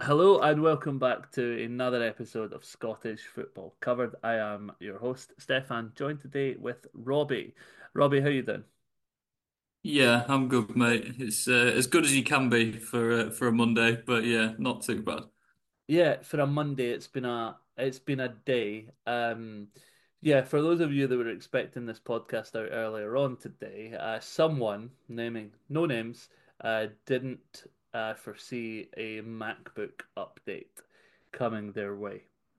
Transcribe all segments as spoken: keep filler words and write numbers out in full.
Hello and welcome back to another episode of Scottish Football Covered. I am your host, Stefan, joined today with Robbie. Robbie, how you doing? Yeah, I'm good, mate. It's uh, as good as you can be for uh, for a Monday, but yeah, not too bad. Yeah, for a Monday, it's been a it's been a day. Um, yeah, for those of you that were expecting this podcast out earlier on today, uh, someone naming no names uh, didn't uh, foresee a MacBook update coming their way.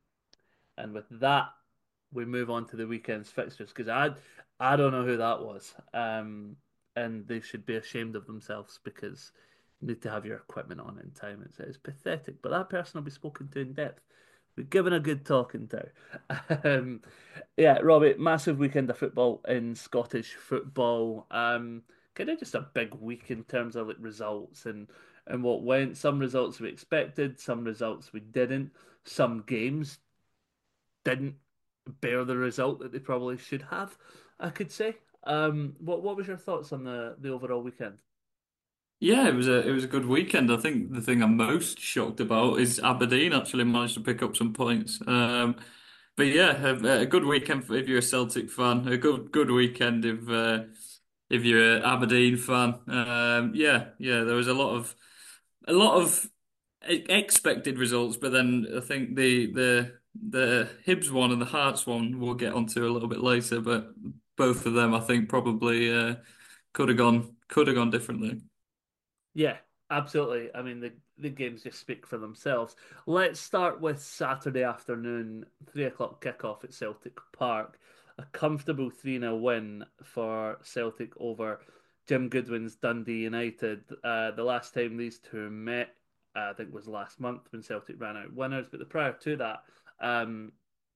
And with that, we move on to the weekend's fixtures because I I don't know who that was. Um, and they should be ashamed of themselves because you need to have your equipment on in time. It's, it's pathetic. But that person will be spoken to in depth. We've given a good talking to. Um, yeah, Robbie, massive weekend of football in Scottish football. Um, kind of just a big week in terms of like results and and what went. Some results we expected, some results we didn't. Some games didn't bear the result that they probably should have, I could say. Um, what what was your thoughts on the the overall weekend? Yeah, it was a it was a good weekend. I think the thing I'm most shocked about is Aberdeen actually managed to pick up some points. Um, but yeah, a, a good weekend for, if you're a Celtic fan. A good good weekend if uh, if you're an Aberdeen fan. Um, yeah, yeah, there was a lot of a lot of e- expected results, but then I think the the the Hibs one and the Hearts one we'll get onto a little bit later. But both of them, I think, probably uh, could have gone could have gone differently. Yeah, absolutely. I mean, the the games just speak for themselves. Let's start with Saturday afternoon, three o'clock kickoff at Celtic Park. A comfortable three nil win for Celtic over Jim Goodwin's Dundee United. Uh, the last time these two met, uh, I think, was last month when Celtic ran out winners. But the prior to that, um,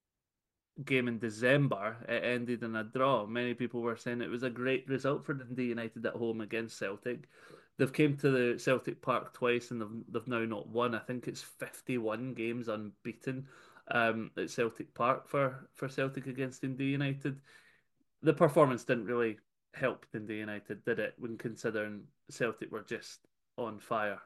game in December, it ended in a draw. Many people were saying it was a great result for Dundee United at home against Celtic. They've came to the Celtic Park twice and they've they've now not won. I think it's fifty-one games unbeaten um, at Celtic Park for for Celtic against Dundee United. The performance didn't really help Dundee United, did it? When considering Celtic were just on fire.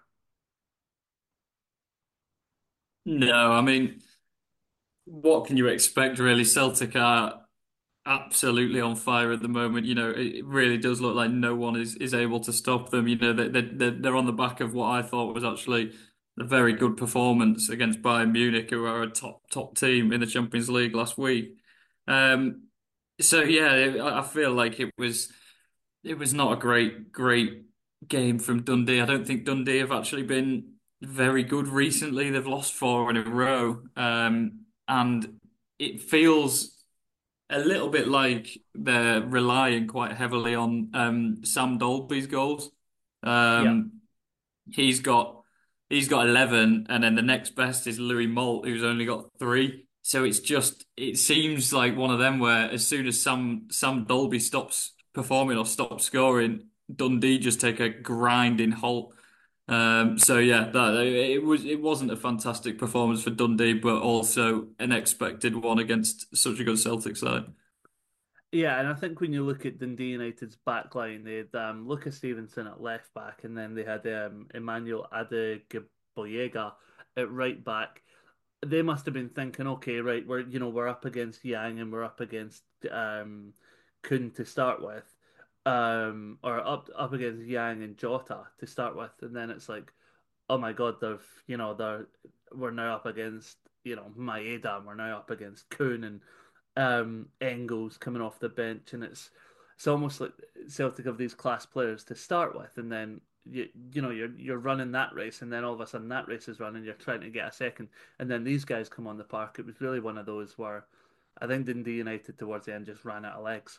No, I mean, what can you expect really? Celtic are absolutely on fire at the moment. You know, it really does look like no one is, is able to stop them. You know, they, they, they're, they're on the back of what I thought was actually a very good performance against Bayern Munich, who are a top top team in the Champions League last week. Um, so yeah, I I feel like it was it was not a great great game from Dundee. I don't think Dundee have actually been very good recently. They've lost four in a row, um, and it feels a little bit like they're relying quite heavily on um, Sam Dolby's goals. Yeah, Um, he's got he's got eleven, and then the next best is Louis Moult, who's only got three. So it's just it seems like one of them where as soon as Sam Sam Dolby stops performing or stops scoring, Dundee just take a grinding halt. Um, so yeah, that it was it wasn't a fantastic performance for Dundee, but also an expected one against such a good Celtic side. yeah, and I think when you look at Dundee United's back line, they had um, Lucas Stevenson at left back, and then they had um, Emmanuel Adegoboyega at right back. They must have been thinking, okay, right, we're you know we're up against Yang and we're up against um, Kun to start with, um, or up up against Yang and Jota to start with, and then it's like, oh my God, they've you know they're we're now up against you know Maeda, and we're now up against Kun and um, Engels coming off the bench, and it's it's almost like Celtic have these class players to start with, and then you you know you're you're running that race, and then all of a sudden that race is running, you're trying to get a second, and then these guys come on the park. It was really one of those where I think Dundee United towards the end just ran out of legs.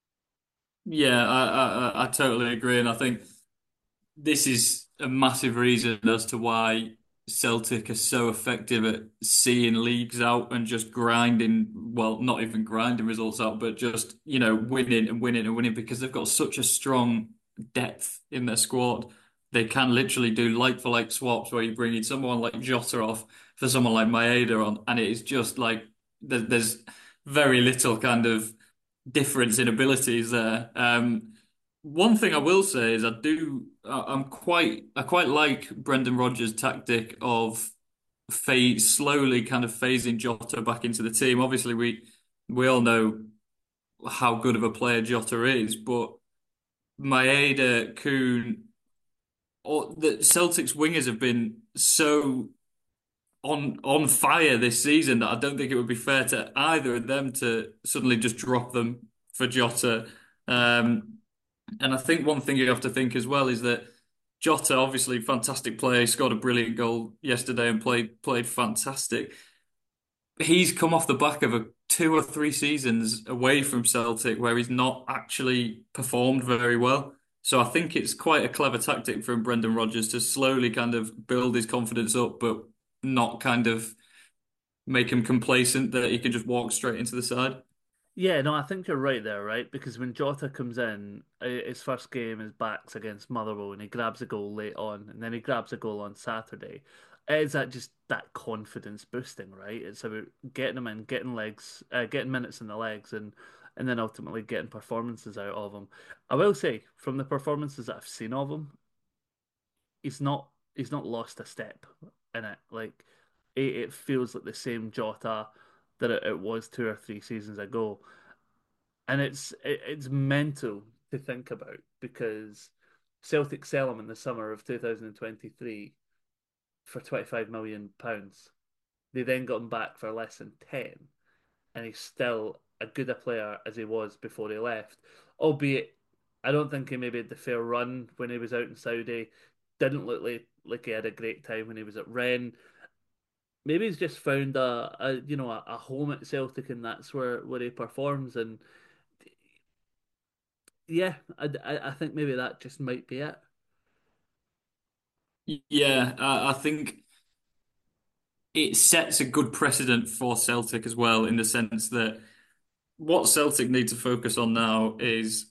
Yeah, I, I I I totally agree, and I think this is a massive reason as to why Celtic are so effective at seeing leagues out and just grinding, well, not even grinding results out, but just, you know, winning and winning and winning because they've got such a strong depth in their squad. They can literally do like for like swaps where you bring in someone like Jota off for someone like Maeda on, and it is just like there- there's very little kind of difference in abilities there. Um, one thing I will say is I do I- I'm quite I quite like Brendan Rodgers' tactic of phase slowly kind of phasing Jota back into the team. Obviously, we we all know how good of a player Jota is, but Maeda, Kuhn, or the Celtics wingers have been so on on fire this season that I don't think it would be fair to either of them to suddenly just drop them for Jota. Um, and I think one thing you have to think as well is that Jota, obviously fantastic player, scored a brilliant goal yesterday and played played fantastic. He's come off the back of a two or three seasons away from Celtic where he's not actually performed very well. So I think it's quite a clever tactic from Brendan Rodgers to slowly kind of build his confidence up, but not kind of make him complacent that he can just walk straight into the side. Yeah, no, I think you're right there, right? Because when Jota comes in, uh, his first game is backs against Motherwell, and he grabs a goal late on, and then he grabs a goal on Saturday. Is that just that confidence boosting, right? It's about getting him in, getting legs, uh, getting minutes in the legs, and and then ultimately getting performances out of him. I will say, from the performances that I've seen of him, he's not he's not lost a step in it. Like it, it feels like the same Jota that it, it was two or three seasons ago, and it's it, it's mental to think about because Celtic sell him in the summer of two thousand twenty-three for twenty-five million pounds. They then got him back for less than ten, and he's still a good a player as he was before he left. Albeit, I don't think he maybe had the fair run when he was out in Saudi. Didn't look like like he had a great time when he was at Rennes. Maybe he's just found a, a you know a, a home at Celtic, and that's where where he performs. And yeah, I, I, I think maybe that just might be it. Yeah, I, I think it sets a good precedent for Celtic as well, in the sense that what Celtic need to focus on now is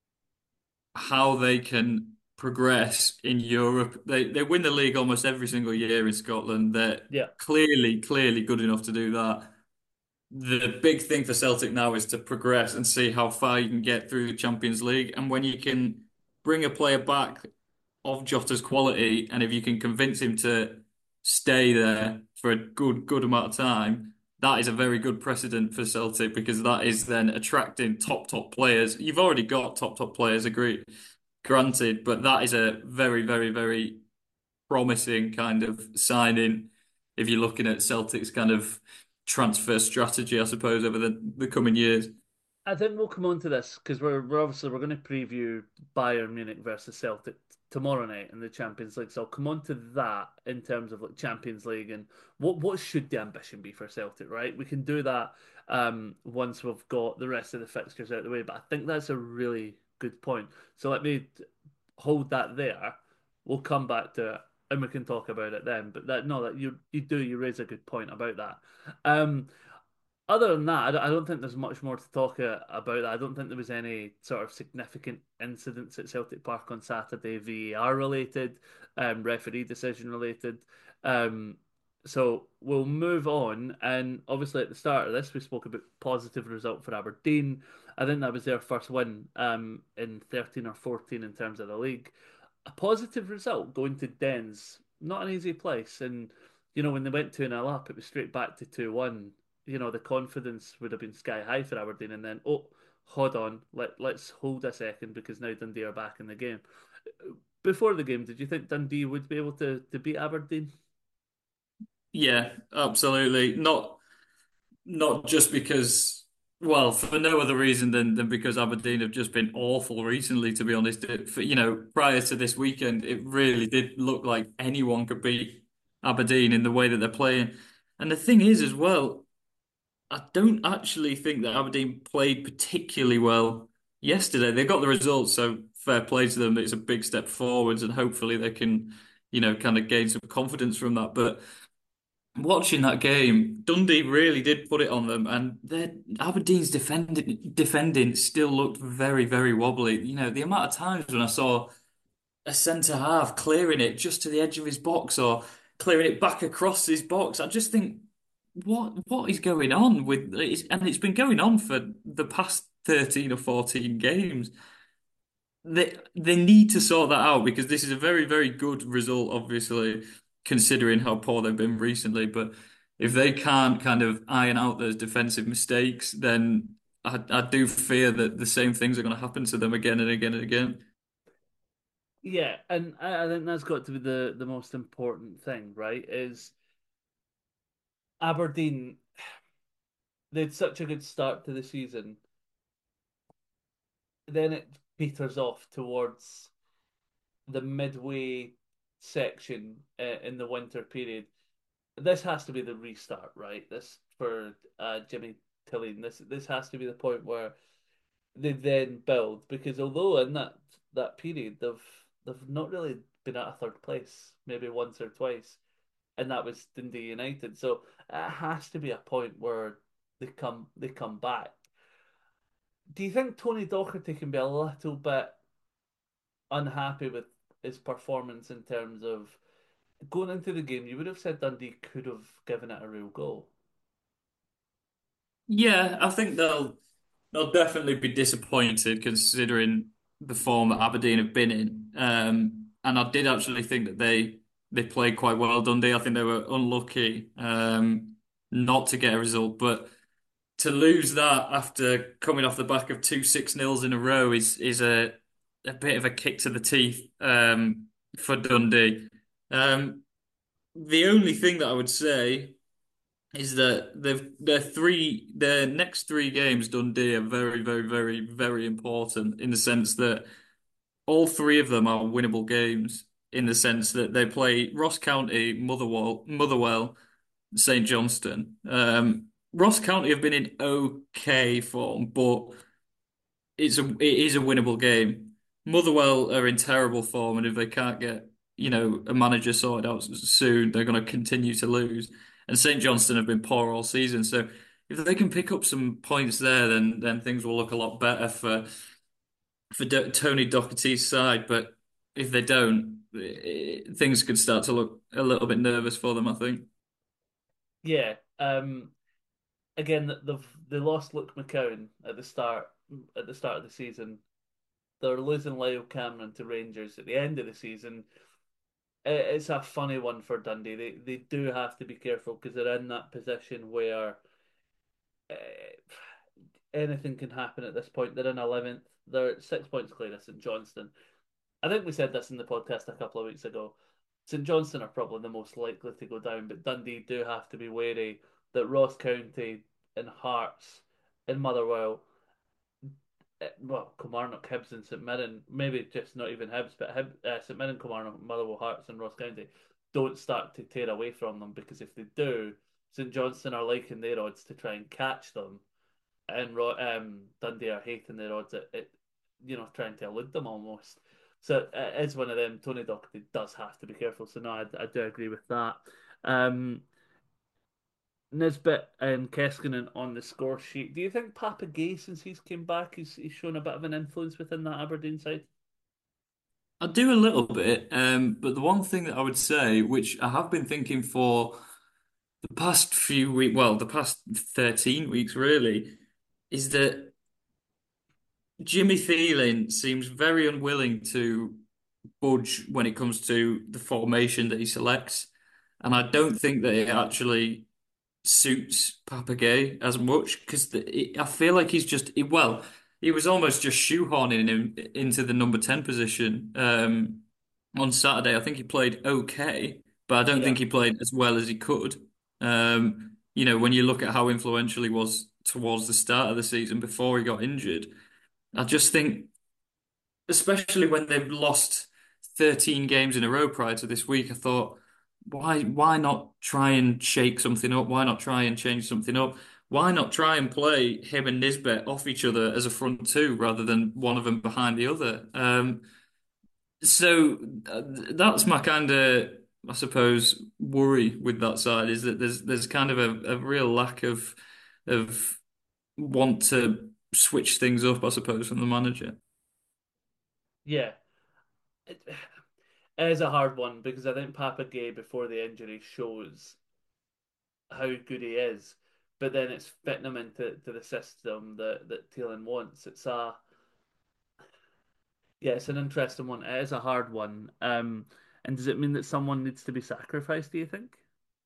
how they can progress in Europe. They they win the league almost every single year in Scotland. They're Yeah, clearly, clearly good enough to do that. The big thing for Celtic now is to progress and see how far you can get through the Champions League. And when you can bring a player back of Jota's quality, and if you can convince him to stay there for a good, good amount of time, that is a very good precedent for Celtic because that is then attracting top, top players. You've already got top, top players, agree, granted, but that is a very, very, very promising kind of signing if you're looking at Celtic's kind of transfer strategy, I suppose, over the, the coming years. I think we'll come on to this because we're we're obviously we're going to preview Bayern Munich versus Celtic tomorrow night in the Champions League. So I'll come on to that in terms of like Champions League and what what should the ambition be for Celtic, right? We can do that um once we've got the rest of the fixtures out of the way. But I think that's a really good point. So let me hold that there. We'll come back to it and we can talk about it then. But that no, that you you do you raise a good point about that. Um, other than that, I don't, I don't think there's much more to talk uh, about that. I don't think there was any sort of significant incidents at Celtic Park on Saturday, V A R related, um, referee decision related. Um, so we'll move on. And obviously, at the start of this, we spoke about positive result for Aberdeen. I think that was their first win um, in thirteen or fourteen in terms of the league. A positive result going to Dens, not an easy place. And, you know, when they went two nil up, it was straight back to two one. You know, the confidence would have been sky high for Aberdeen, and then oh, hold on, let let's hold a second because now Dundee are back in the game. Before the game, did you think Dundee would be able to to beat Aberdeen? Yeah, absolutely. Not not just because, well, for no other reason than than because Aberdeen have just been awful recently, to be honest. It, for, you know, prior to this weekend, it really did look like anyone could beat Aberdeen in the way that they're playing. And the thing is, as well, I don't actually think that Aberdeen played particularly well yesterday. They got the results, so fair play to them. It's a big step forwards, and hopefully they can, you know, kind of gain some confidence from that. But watching that game, Dundee really did put it on them, and their Aberdeen's defending defending still looked very, very wobbly. You know, the amount of times when I saw a centre half clearing it just to the edge of his box or clearing it back across his box, I just think, what what is going on with it's, and it's been going on for the past thirteen or fourteen games. They they need to sort that out because this is a very, very good result, obviously. considering how poor they've been recently. But if they can't kind of iron out those defensive mistakes, then I, I do fear that the same things are going to happen to them again and again and again. Yeah, and I, I think that's got to be the the most important thing, right? Is Aberdeen, they had such a good start to the season, then it peters off towards the midway section uh, in the winter period. This has to be the restart, right? This for uh, Jimmy Tilleen. This this has to be the point where they then build because although in that that period they've they've not really been at a third place, maybe once or twice, and that was Dundee United. So it has to be a point where they come they come back. Do you think Tony Docherty can be a little bit unhappy with his performance in terms of going into the game? You would have said Dundee could have given it a real go. Yeah, I think they'll they'll definitely be disappointed considering the form that Aberdeen have been in. Um, and I did actually think that they they played quite well, Dundee. I think they were unlucky um, not to get a result, but to lose that after coming off the back of two six nils in a row is is a a bit of a kick to the teeth um, for Dundee. Um, the only thing that I would say is that they've their three their next three games Dundee are very very very very important in the sense that all three of them are winnable games in the sense that they play Ross County, Motherwell, Motherwell, Saint Johnstone. Um, Ross County have been in okay form, but it's a it is a winnable game. Motherwell are in terrible form, and if they can't get, you know, a manager sorted out soon, they're going to continue to lose. And Saint Johnstone have been poor all season, so if they can pick up some points there, then then things will look a lot better for for Do Tony Docherty's side. But if they don't, eh, things could start to look a little bit nervous for them, I think. Yeah. Um. Again, they've they lost Luke McCowan at the start at the start of the season. They're losing Lyle Cameron to Rangers at the end of the season. It's a funny one for Dundee. They they do have to be careful because they're in that position where uh, anything can happen at this point. They're in eleventh. They're six points clear of St Johnstone. I think we said this in the podcast a couple of weeks ago. St Johnstone are probably the most likely to go down, but Dundee do have to be wary that Ross County and Hearts and Motherwell, eh, well, Kilmarnock, Hibs, and St Mirren, maybe just not even Hibs, but Hib, uh, St Mirren, Kilmarnock, Motherwell, Hearts, and Ross County don't start to tear away from them because if they do, St Johnstone are liking their odds to try and catch them, and um, Dundee are hating their odds at, at you know trying to elude them almost. So it is one of them. Tony Docherty does have to be careful. So no, I, I do agree with that. Um, Nisbet and Keskinen on the score sheet. Do you think Papa Gay, since he's came back, he's, he's shown a bit of an influence within that Aberdeen side? I do a little bit, um, but the one thing that I would say, which I have been thinking for the past few weeks, well, the past thirteen weeks really, is that Jimmy Thielen seems very unwilling to budge when it comes to the formation that he selects. And I don't think that it actually suits Papagay as much because I feel like he's just, he- well, he was almost just shoehorning him into the number ten position um, on Saturday. I think he played okay, but I don't Yeah. think he played as well as he could. Um, you know, when you look at how influential he was towards the start of the season before he got injured, I just think, especially when they've lost thirteen games in a row prior to this week, I thought, why why not try and shake something up? Why not try and change something up? Why not try and play him and Nisbet off each other as a front two rather than one of them behind the other? Um, so uh, that's my kind of, I suppose, worry with that side is that there's there's kind of a, a real lack of of want to switch things up, I suppose, from the manager. Yeah. It, it is a hard one because I think Papa Gay before the injury shows how good he is, but then it's fitting him into to the system that that Thielen wants. It's a yeah, it's an interesting one. It is a hard one. Um, And does it mean that someone needs to be sacrificed, do you think?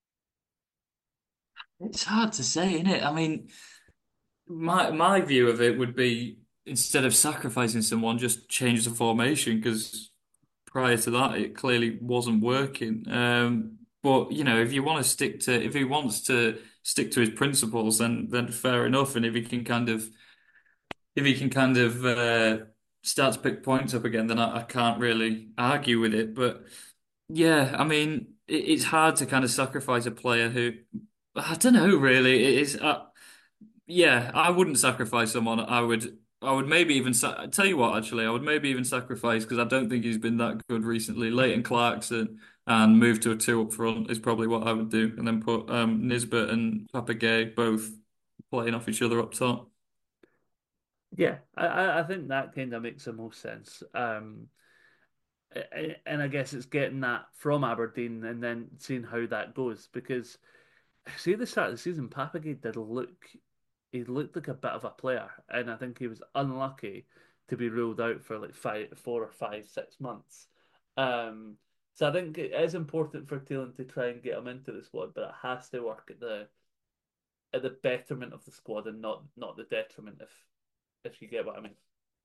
It's hard to say, isn't it? I mean, my my view of it would be instead of sacrificing someone, just change the formation because prior to that, it clearly wasn't working. Um, but you know, if you want to stick to, if he wants to stick to his principles, then then fair enough. And if he can kind of, if he can kind of uh, start to pick points up again, then I, I can't really argue with it. But yeah, I mean, it, it's hard to kind of sacrifice a player who, I don't know, really. It is. Uh, yeah, I wouldn't sacrifice someone. I would, I would maybe even sa tell you what, actually, I would maybe even sacrifice because I don't think he's been that good recently. Leighton Clarkson and move to a two up front is probably what I would do, and then put um, Nisbet and Papagay both playing off each other up top. Yeah, I, I I think that kind of makes the most sense. Um, a- and I guess it's getting that from Aberdeen and then seeing how that goes because see at the start of the season, Papagay did look he looked like a bit of a player, and I think he was unlucky to be ruled out for like five, four or five, six months. Um, so I think it is important for Taylor to try and get him into the squad, but it has to work at the at the betterment of the squad and not not the detriment. If if you get what I mean.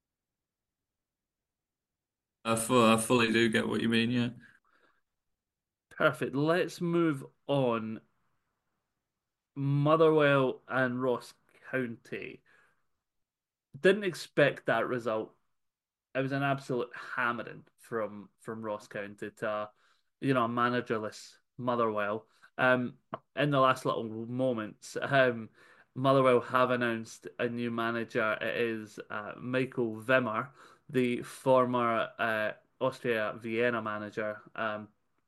I, fu I fully do get what you mean. Yeah. Perfect. Let's move on. Motherwell and Ross County. Didn't expect that result. It was an absolute hammering from from Ross County to you know a managerless Motherwell. Um, in the last little moments, um, Motherwell have announced a new manager. It is uh, Michael Wimmer, the former uh, Austria Vienna manager, um,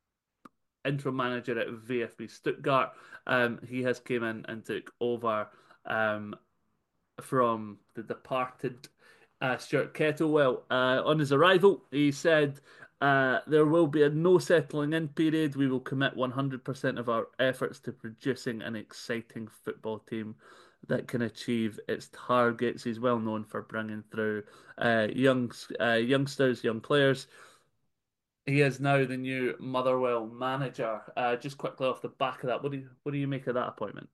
interim manager at VfB Stuttgart. Um, he has came in and took over um, from the departed uh, Stuart Kettlewell. Uh, on his arrival, he said, uh, there will be a no settling in period. We will commit one hundred percent of our efforts to producing an exciting football team that can achieve its targets. He's well known for bringing through uh, young uh, youngsters, young players. He is now the new Motherwell manager. Uh, just quickly off the back of that, what do you what do you make of that appointment?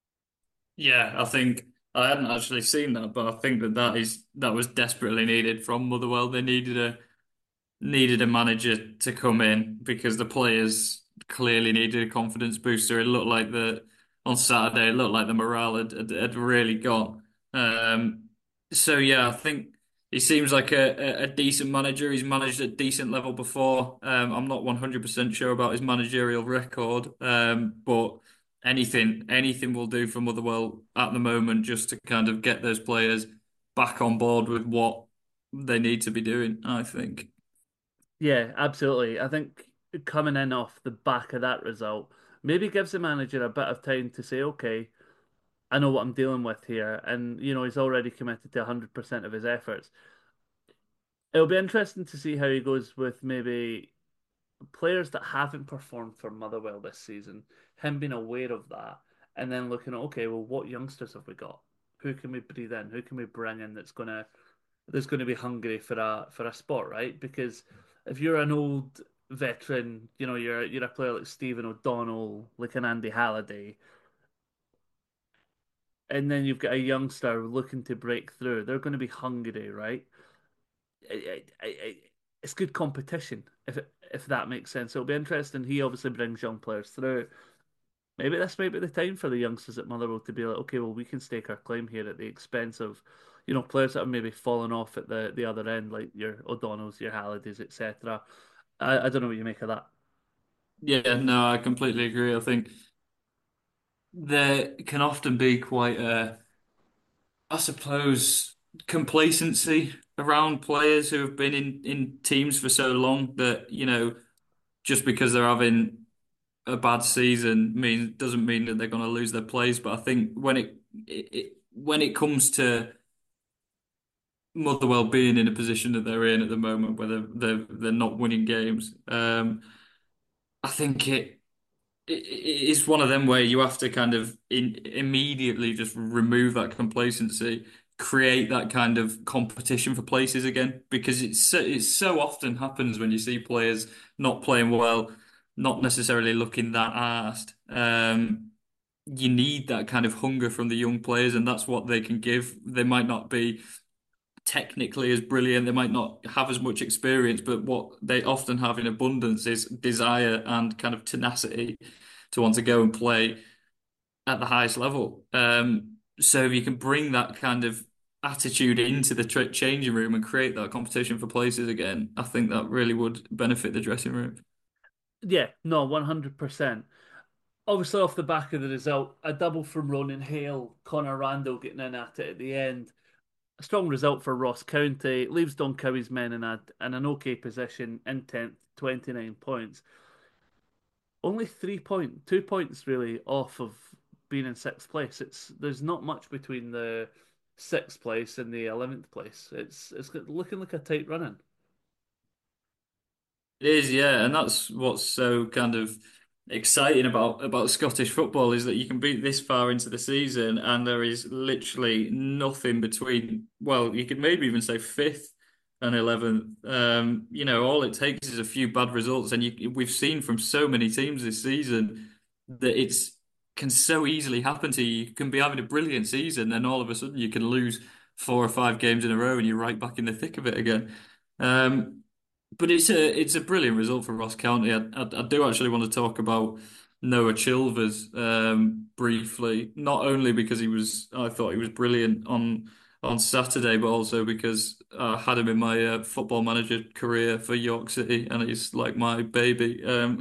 Yeah, I think I hadn't actually seen that, but I think that that is that was desperately needed from Motherwell. They needed a needed a manager to come in because the players clearly needed a confidence booster. It looked like the on Saturday, it looked like the morale had had, had really gone. Um, so yeah, I think he seems like a, a, a decent manager. He's managed at decent level before. Um, I'm not one hundred percent sure about his managerial record, um, but anything anything will do for Motherwell at the moment just to kind of get those players back on board with what they need to be doing, I think. Yeah, absolutely. I think coming in off the back of that result maybe gives the manager a bit of time to say, okay, I know what I'm dealing with here. And, you know, he's already committed to one hundred percent of his efforts. It'll be interesting to see how he goes with maybe players that haven't performed for Motherwell this season, him being aware of that, and then looking at, okay, well, what youngsters have we got? Who can we breathe in? Who can we bring in that's gonna that's gonna be hungry for a for a spot, right? Because if you're an old veteran, you know, you're you're a player like Stephen O'Donnell, like an Andy Halliday, and then you've got a youngster looking to break through, they're going to be hungry, right? I, I, I, it's good competition if it, if that makes sense. It'll be interesting. He obviously brings young players through. Maybe this might be the time for the youngsters at Motherwell to be like, okay, well, we can stake our claim here at the expense of, you know, players that have maybe fallen off at the, the other end, like your O'Donnells, your Hallidays, et cetera. I, I don't know what you make of that. Yeah, no, I completely agree. I think there can often be quite a, I suppose, complacency around players who have been in, in teams for so long that, you know, just because they're having a bad season means doesn't mean that they're going to lose their place. But I think when it, it, it when it comes to Motherwell being in a position that they're in at the moment, where they're they're, they're not winning games, um, I think it. it- it's one of them where you have to kind of in, immediately just remove that complacency create that kind of competition for places again because it's so, it so often happens when you see players not playing well, not necessarily looking that arsed. Um, you need that kind of hunger from the young players, and that's what they can give. They might not be technically as brilliant, they might not have as much experience, but what they often have in abundance is desire and kind of tenacity to want to go and play at the highest level. Um, so if you can bring that kind of attitude into the tra changing room and create that competition for places again, I think that really would benefit the dressing room. Yeah, no, one hundred percent. Obviously, off the back of the result, a double from Ronan Hale, Connor Randall getting in at it at the end. A strong result for Ross County, leaves Doncowy's men in, a, in an okay position in tenth, twenty-nine points. Only three point, two points really off of being in sixth place. It's there's not much between the sixth place and the eleventh place. It's it's looking like a tight running. It is, yeah, and that's what's so kind of exciting about about Scottish football is that you can be this far into the season and there is literally nothing between, well, you could maybe even say fifth and eleventh. Um, you know, all it takes is a few bad results, and you, we've seen from so many teams this season that it's can so easily happen to you. You can be having a brilliant season, then all of a sudden you can lose four or five games in a row, and you're right back in the thick of it again. Um, but it's a it's a brilliant result for Ross County. I, I, I do actually want to talk about Noah Chilvers um, briefly, not only because he was I thought he was brilliant on on Saturday, but also because I had him in my uh, football manager career for York City, and he's like my baby. Um,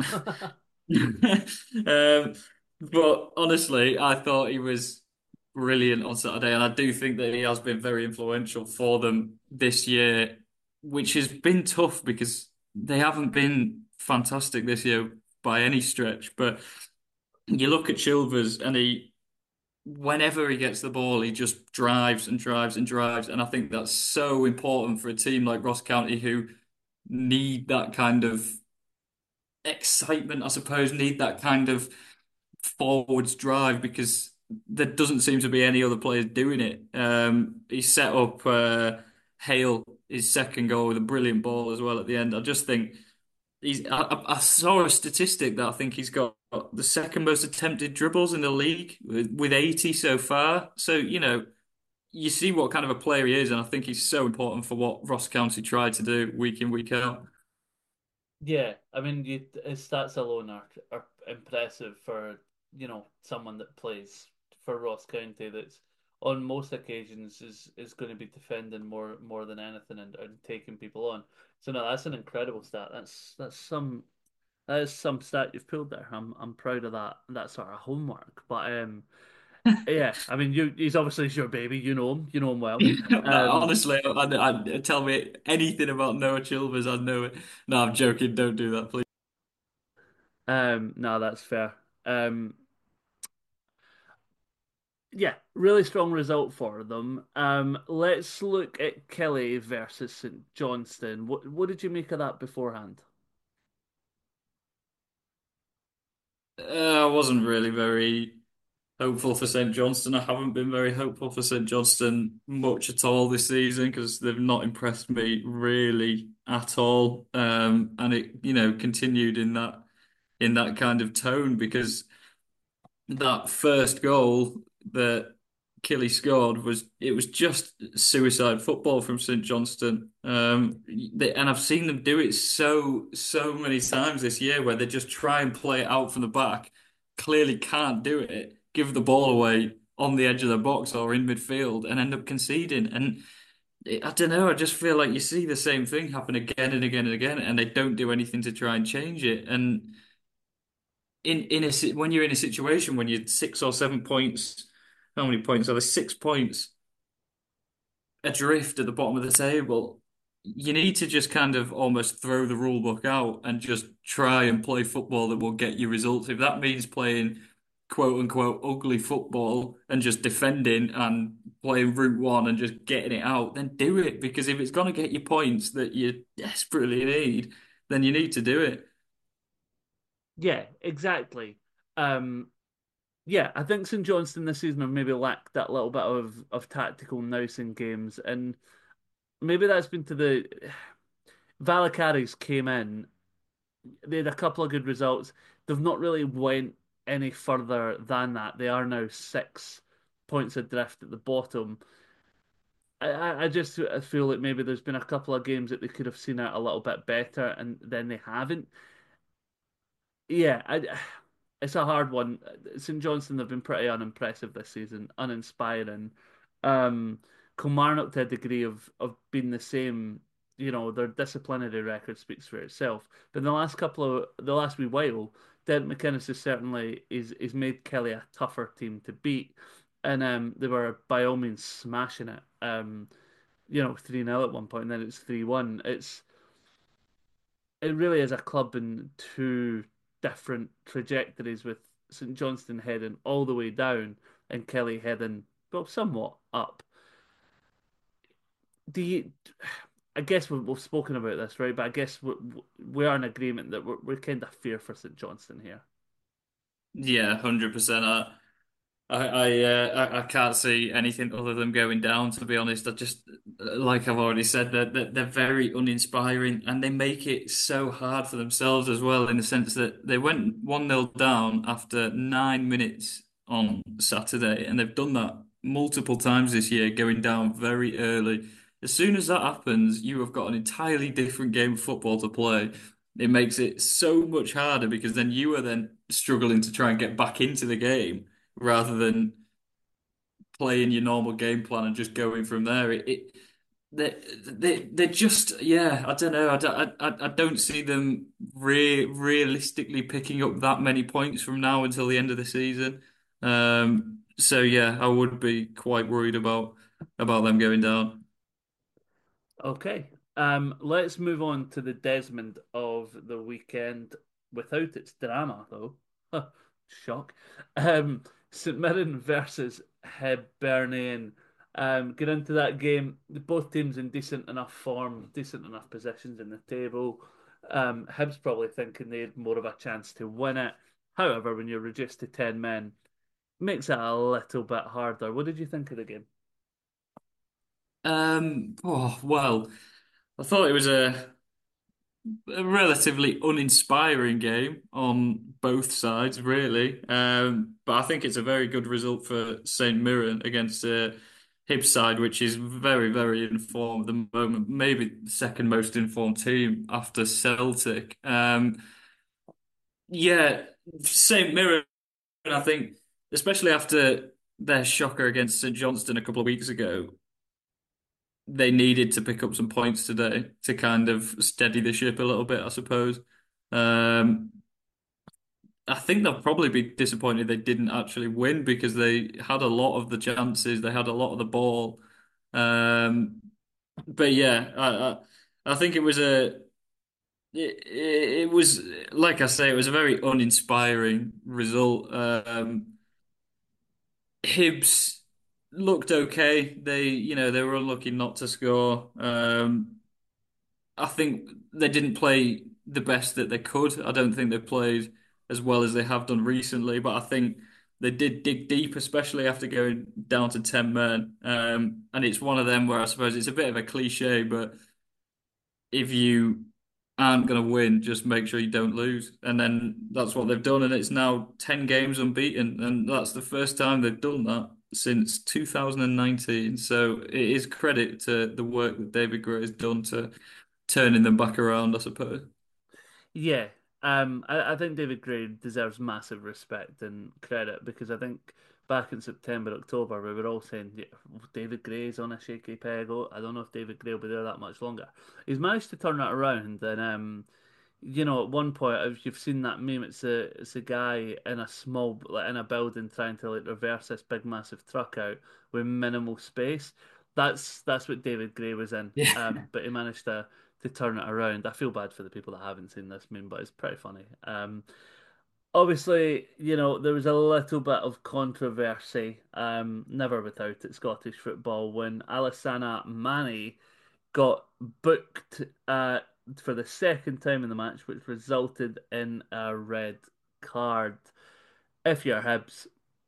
um, but honestly, I thought he was brilliant on Saturday, and I do think that he has been very influential for them this year, which has been tough because they haven't been fantastic this year by any stretch. But you look at Chilvers, and he, whenever he gets the ball, he just drives and drives and drives, and I think that's so important for a team like Ross County who need that kind of excitement, I suppose, need that kind of forwards drive because there doesn't seem to be any other players doing it. Um, he set up uh, Hale his second goal with a brilliant ball as well at the end. I just think he's. I, I I saw a statistic that I think he's got the second most attempted dribbles in the league with, with eighty so far. So you know. You see what kind of a player he is, and I think he's so important for what Ross County tried to do week in, week out. Yeah, I mean, you, his stats alone are are impressive for you know someone that plays for Ross County. That's on most occasions is is going to be defending more more than anything and, and taking people on. So no, that's an incredible stat. That's that's some that is some stat you've pulled there. I'm I'm proud of that. That sort of homework. But um, yeah, I mean, you he's obviously your baby. You know him. You know him well. Um, Honestly, I, I, tell me anything about Noah Chilvers, I know it. No, I'm joking. Don't do that, please. um, no, that's fair. Um. Yeah, really strong result for them. Um, let's look at Kelly versus Saint Johnstone. What what did you make of that beforehand? Uh, I wasn't really very hopeful for Saint Johnstone. I haven't been very hopeful for Saint Johnstone much at all this season because they've not impressed me really at all. Um, and it, you know, continued in that in that kind of tone because that first goal that Killy scored was it was just suicide football from Saint Johnstone. Um, they, and I've seen them do it so so many times this year where they just try and play it out from the back, clearly can't do it, give the ball away on the edge of the box or in midfield, and end up conceding. And it, I don't know, I just feel like you see the same thing happen again and again and again, and they don't do anything to try and change it. And in in a si- when you're in a situation when you're six or seven points, how many points are there? Six points adrift at the bottom of the table. You need to just kind of almost throw the rule book out and just try and play football that will get you results. If that means playing quote unquote ugly football and just defending and playing route one and just getting it out, then do it. Because if it's going to get you points that you desperately need, then you need to do it. Yeah, exactly. Um, Yeah, I think St Johnstone this season have maybe lacked that little bit of of tactical nous in games, and maybe that's been to the Valakaris came in. They had a couple of good results. They've not really went any further than that. They are now six points adrift at the bottom. I, I I just feel like maybe there's been a couple of games that they could have seen out a little bit better, and then they haven't. Yeah, I, it's a hard one. St Johnstone have been pretty unimpressive this season, uninspiring. Um, Kilmarnock to a degree of of being the same. You know, their disciplinary record speaks for itself. But in the last couple of the last wee while, Derek McInnes is certainly is is made Kelly a tougher team to beat, and um, they were by all means smashing it. Um, you know, three nil at one point, and then it's three one. It's it really is a club in two different trajectories with St Johnstone heading all the way down and Kelly heading, well, somewhat up. Do you, I guess we've, we've spoken about this, right? But I guess we, we are in agreement that we're, we're kind of fear for St Johnstone here. Yeah, one hundred percent. I I I, uh, I I can't see anything other than going down. To be honest, I just like I've already said that they're, they're very uninspiring, and they make it so hard for themselves as well. In the sense that they went one nil down after nine minutes on Saturday, and they've done that multiple times this year, going down very early. As soon as that happens, you have got an entirely different game of football to play. It makes it so much harder because then you are then struggling to try and get back into the game rather than playing your normal game plan and just going from there. It, it they they they're just yeah. I don't know. I don't, I, I don't see them re realistically picking up that many points from now until the end of the season. Um. So yeah, I would be quite worried about about them going down. Okay. Um, let's move on to the Desmond of the weekend without its drama, though. Shock. Um, St Mirren versus Hibernian. Um, get into that game. Both teams in decent enough form, decent enough positions in the table. Um, Hibs probably thinking they had more of a chance to win it. However, when you're reduced to ten men, makes it a little bit harder. What did you think of the game? Um. Oh well, I thought it was a a relatively uninspiring game on both sides, really. Um, but I think it's a very good result for Saint Mirren against uh, Hibs side, which is very, very informed at the moment. Maybe the second most informed team after Celtic. Um, yeah, Saint Mirren, I think, especially after their shocker against St Johnstone a couple of weeks ago, they needed to pick up some points today to kind of steady the ship a little bit, I suppose. Um, I think they'll probably be disappointed they didn't actually win because they had a lot of the chances, they had a lot of the ball. Um, but yeah, I, I I think it was a it, it was like I say, it was a very uninspiring result. Um, Hibs looked okay. They, you know, they were unlucky not to score. Um, I think they didn't play the best that they could. I don't think they played as well as they have done recently, but I think they did dig deep, especially after going down to ten men. Um, and it's one of them where I suppose it's a bit of a cliche, but if you aren't going to win, just make sure you don't lose. And then that's what they've done, and it's now ten games unbeaten, and that's the first time they've done that since two thousand nineteen. So it is credit to the work that David Gray has done to turning them back around, I suppose. Yeah, um, I, I think David Gray deserves massive respect and credit because I think back in September, October, we were all saying, yeah, David Gray's on a shaky peg. Oh, I don't know if David Gray will be there that much longer. He's managed to turn that around, and um, you know, at one point, if you've seen that meme, it's a it's a guy in a small like in a building trying to like reverse this big massive truck out with minimal space. That's that's what David Gray was in. Yeah. Um, but he managed to to turn it around. I feel bad for the people that haven't seen this meme, but it's pretty funny. Um, obviously, you know, there was a little bit of controversy. Um, never without it. Scottish football when Alassana Mane got booked uh, for the second time in the match, which resulted in a red card. If you're Hibs,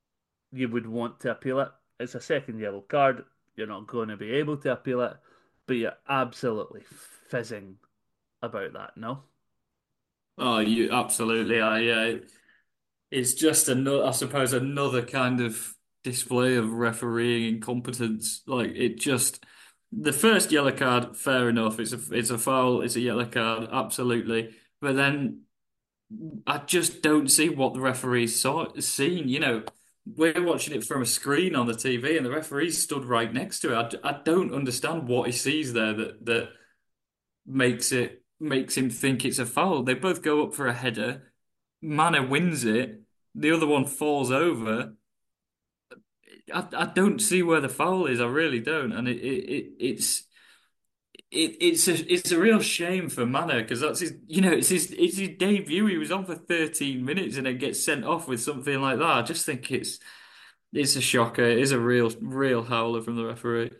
you would want to appeal it. It's a second yellow card. You're not going to be able to appeal it, but you're absolutely fizzing about that, no? Oh, you absolutely are. Yeah, it's just another, I suppose, another kind of display of refereeing incompetence. Like it just, the first yellow card, fair enough. It's a it's a foul. It's a yellow card, absolutely. But then I just don't see what the referee saw seen. You know, we're watching it from a screen on the T V, and the referee stood right next to it. I, I don't understand what he sees there that that makes it makes him think it's a foul. They both go up for a header. Mana wins it. The other one falls over. I, I don't see where the foul is. I really don't. And it, it, it it's it, it's a it's a real shame for Mana because that's his you know it's his it's his debut. He was on for thirteen minutes and then gets sent off with something like that. I just think it's it's a shocker. It is a real real howler from the referee.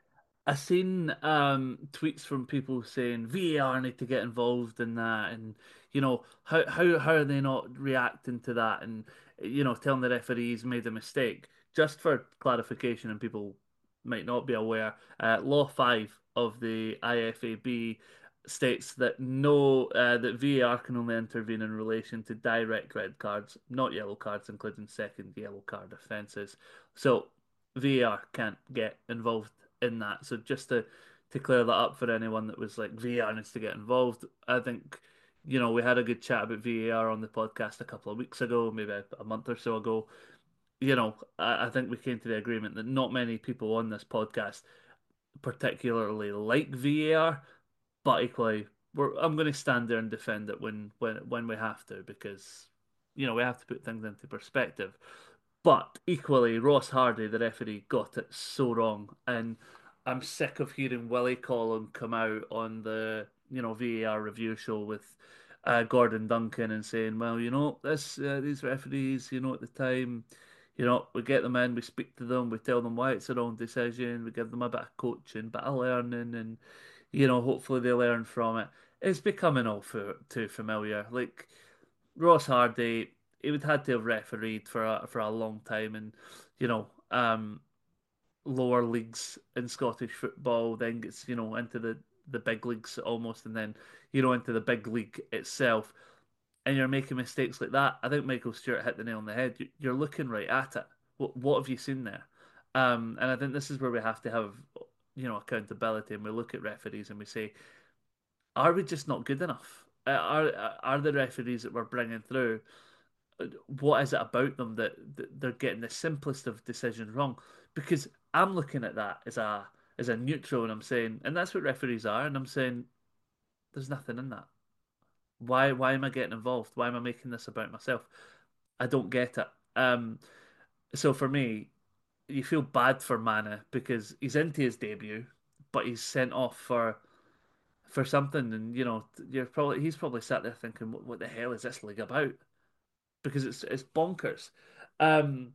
I seen um, tweets from people saying V A R need to get involved in that, and you know how how how are they not reacting to that, and you know telling the referees made a mistake. Just for clarification, and people might not be aware, uh, Law Five of the I F A B states that no uh, that V A R can only intervene in relation to direct red cards, not yellow cards, including second yellow card offences. So V A R can't get involved in that. So just to to clear that up for anyone that was like V A R needs to get involved, I think you know we had a good chat about V A R on the podcast a couple of weeks ago, maybe a, a month or so ago. You know, I, I think we came to the agreement that not many people on this podcast particularly like V A R, but equally, we're I'm going to stand there and defend it when when when we have to because you know we have to put things into perspective. But equally, Ross Hardy, the referee, got it so wrong, and I'm sick of hearing Willie Collum come out on the you know V A R review show with uh, Gordon Duncan and saying, "Well, you know, this uh, these referees, you know, at the time, you know, we get them in, we speak to them, we tell them why it's a wrong decision, we give them a bit of coaching, bit of learning, and you know, hopefully they learn from it." It's becoming all for, too familiar. Like Ross Hardy, he would had to have refereed for a, for a long time, and you know, um, lower leagues in Scottish football, then gets you know into the the big leagues almost, and then you know into the big league itself, and you're making mistakes like that. I think Michael Stewart hit the nail on the head. You- are looking right at it. What what have you seen there? Um, and I think this is where we have to have you know accountability, and we look at referees and we say, are we just not good enough? Uh, Are are the referees that we're bringing through? What is it about them that, that they're getting the simplest of decisions wrong? Because I'm looking at that as a as a neutral, and I'm saying, and that's what referees are, and I'm saying there's nothing in that. Why why am I getting involved? Why am I making this about myself? I don't get it. Um, so for me, you feel bad for Mana because he's into his debut, but he's sent off for for something, and you know, you're probably he's probably sat there thinking, what, what the hell is this league about? Because it's it's bonkers. Um,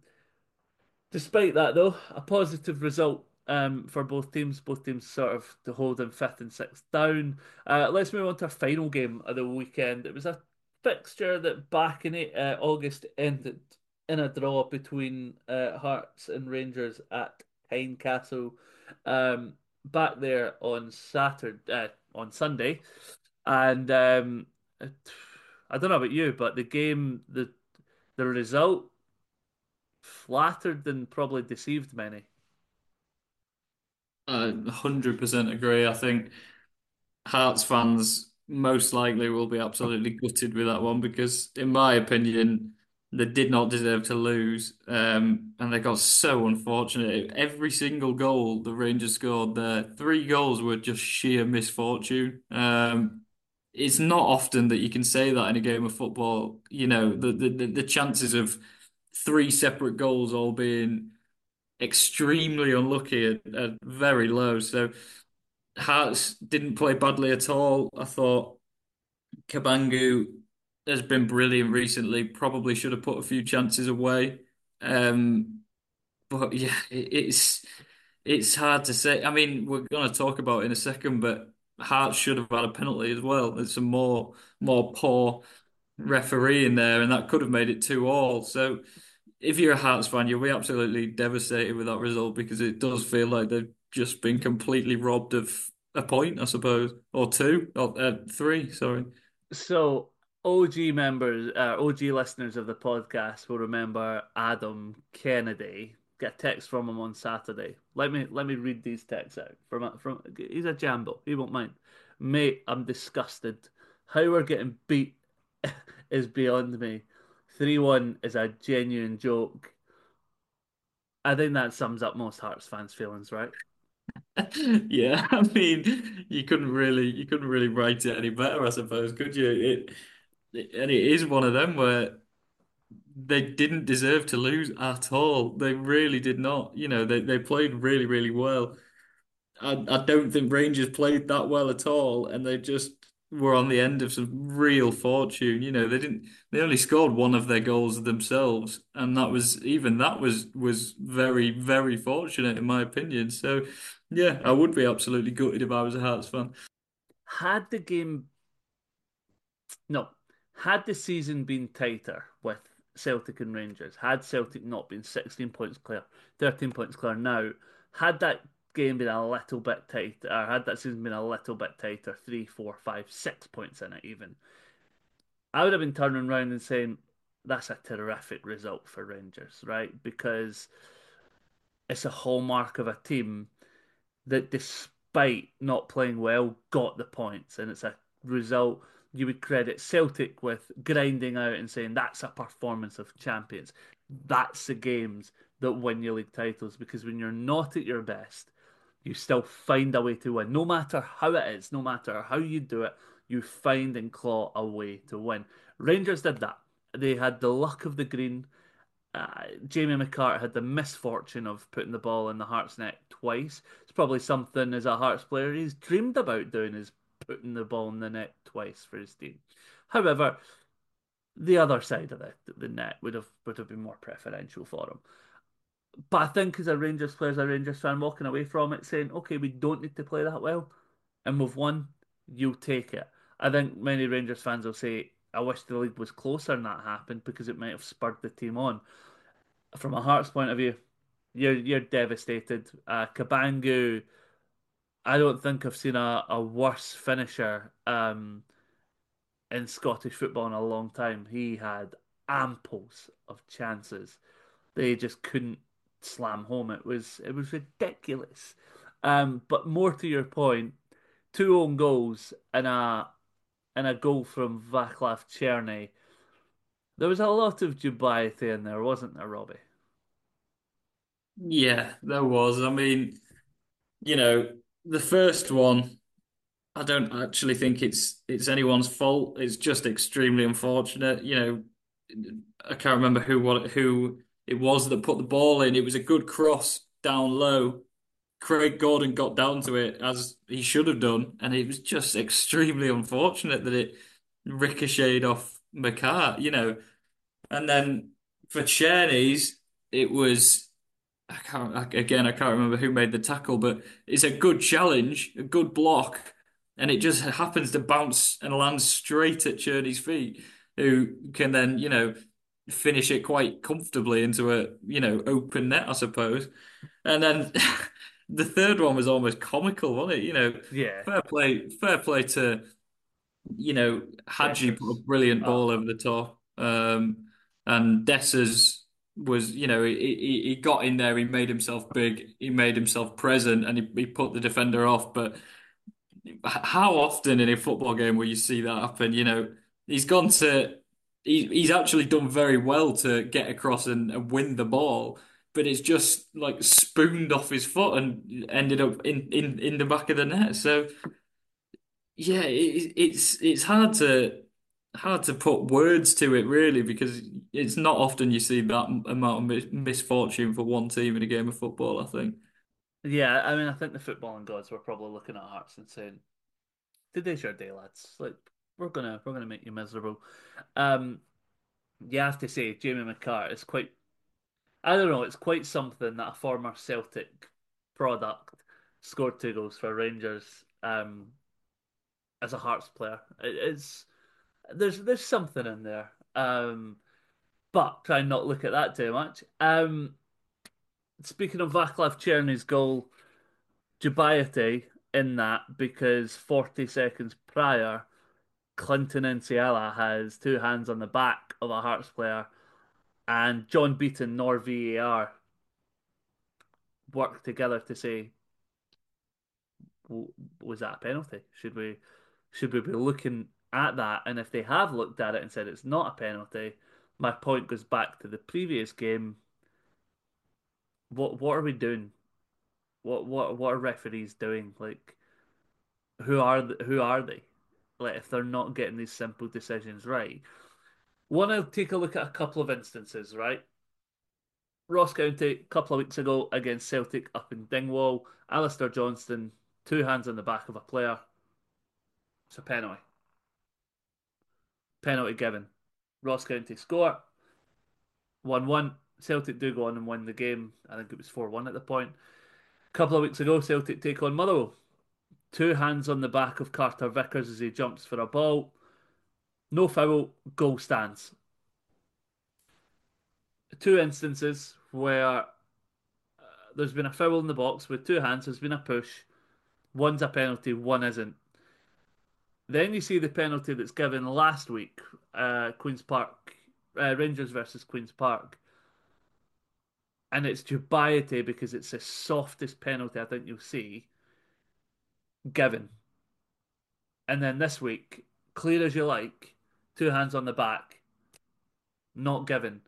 Despite that, though, a positive result um, for both teams. Both teams sort of to hold in fifth and sixth down. Uh, let's move on to our final game of the weekend. It was a fixture that back in it, uh, August ended in a draw between uh, Hearts and Rangers at Tynecastle. Um, Back there on Saturday, uh, on Sunday, and um, I don't know about you, but the game, the the result flattered and probably deceived many. I one hundred percent agree. I think Hearts fans most likely will be absolutely gutted with that one because, in my opinion, they did not deserve to lose, um, and they got so unfortunate. Every single goal the Rangers scored there, three goals were just sheer misfortune. Um, it's not often that you can say that in a game of football. You know, the the, the chances of three separate goals all being extremely unlucky are, are very low. So. Hearts didn't play badly at all. I thought Kabangu has been brilliant recently. Probably should have put a few chances away. Um, but yeah, it, it's it's hard to say. I mean, we're going to talk about it in a second, but Hearts should have had a penalty as well. There's some more more poor referee in there, and that could have made it two all. So if you're a Hearts fan, you'll be absolutely devastated with that result because it does feel like they've just been completely robbed of a point, I suppose, or two, or uh, three. Sorry. So, O G members, uh, O G listeners of the podcast will remember Adam Kennedy. Get a text from him on Saturday. Let me let me read these texts out from from. He's a jambo. He won't mind. Mate, I'm disgusted. How we're getting beat is beyond me. three one is a genuine joke. I think that sums up most Hearts fans' feelings, right? Yeah, I mean, you couldn't really, you couldn't really write it any better, I suppose, could you? It, it, and it is one of them where they didn't deserve to lose at all. They really did not. You know, they they played really, really well. I, I don't think Rangers played that well at all, and they just were on the end of some real fortune. You know, they didn't. They only scored one of their goals themselves, and that was even that was was very very fortunate in my opinion. So, yeah, I would be absolutely gutted if I was a Hearts fan. Had the game No, had the season been tighter with Celtic and Rangers, had Celtic not been sixteen points clear, thirteen points clear now, had that game been a little bit tighter, or had that season been a little bit tighter, three, four, five, six points in it even, I would have been turning around and saying, that's a terrific result for Rangers, right? Because it's a hallmark of a team that despite not playing well, got the points. And it's a result you would credit Celtic with grinding out and saying that's a performance of champions. That's the games that win you league titles because when you're not at your best, you still find a way to win. No matter how it is, no matter how you do it, you find and claw a way to win. Rangers did that. They had the luck of the green. Uh, Jamie McCart had the misfortune of putting the ball in the Hearts net twice. It's probably something as a Hearts player he's dreamed about doing is putting the ball in the net twice for his team. However, the other side of it, the net would have would have been more preferential for him. But I think as a Rangers player, as a Rangers fan, walking away from it saying, okay, we don't need to play that well, and we've won, you'll take it. I think many Rangers fans will say, I wish the league was closer and that happened because it might have spurred the team on. From a Hearts point of view, you're you're devastated. Uh, Cabangu, I don't think I've seen a, a worse finisher um, in Scottish football in a long time. He had amples of chances. They just couldn't slam home. It was it was ridiculous. Um, but more to your point, two own goals and a and a goal from Vaclav Cherny. There was a lot of dubiety in there, wasn't there, Robbie? Yeah, there was. I mean, you know, the first one. I don't actually think it's it's anyone's fault. It's just extremely unfortunate. You know, I can't remember who what who it was that put the ball in. It was a good cross down low. Craig Gordon got down to it as he should have done, and it was just extremely unfortunate that it ricocheted off McCart, you know. And then for Cherny's, it was. I can't I- again. I can't remember who made the tackle, but it's a good challenge, a good block, and it just happens to bounce and land straight at Cherney's feet, who can then you know finish it quite comfortably into a you know open net, I suppose. And then the third one was almost comical, wasn't it? You know, Yeah, fair play, fair play to you know, Hadji put a Dessers. brilliant Oh, ball over the top, um, and Dessers was, you know, he, he he got in there, he made himself big, he made himself present, and he, he put the defender off. But how often in a football game will you see that happen? You know, he's gone to, he, he's actually done very well to get across and, and win the ball. But it's just like spooned off his foot and ended up in, in, in the back of the net. So yeah, it, it's it's hard to hard to put words to it really because it's not often you see that amount of mis misfortune for one team in a game of football, I think. yeah. I mean, I think the footballing gods were probably looking at Hearts and saying, "Today's your day, lads. Like, we're gonna we're gonna make you miserable." Um, you have to say, Jamie McCart is quite. I don't know. It's quite something that a former Celtic product scored two goals for Rangers. Um, as a Hearts player, it, it's there's there's something in there. Um, but try and not look at that too much. Um, speaking of Vaclav Cherny's goal, dubiety in that because forty seconds prior, Clinton Enciala has two hands on the back of a Hearts player, and John Beaton nor V A R worked together to say, was that a penalty? Should we should we be looking at that? And if they have looked at it and said it's not a penalty, my point goes back to the previous game. What what are we doing? What what what are referees doing? Like who are th who are they? Like if they're not getting these simple decisions right. Want to take a look at a couple of instances, right? Ross County, a couple of weeks ago against Celtic up in Dingwall, Alistair Johnston, two hands on the back of a player. It's a penalty. Penalty given. Ross County score one one. Celtic do go on and win the game. I think it was four one at the point. A couple of weeks ago, Celtic take on Motherwell. Two hands on the back of Carter Vickers as he jumps for a ball. No foul, goal stands. Two instances where there's been a foul in the box with two hands, there's been a push. One's a penalty, one isn't. Then you see the penalty that's given last week, uh, Queen's Park, uh, Rangers versus Queen's Park. And it's dubiety because it's the softest penalty I think you'll see given. And then this week, clear as you like, two hands on the back, not given.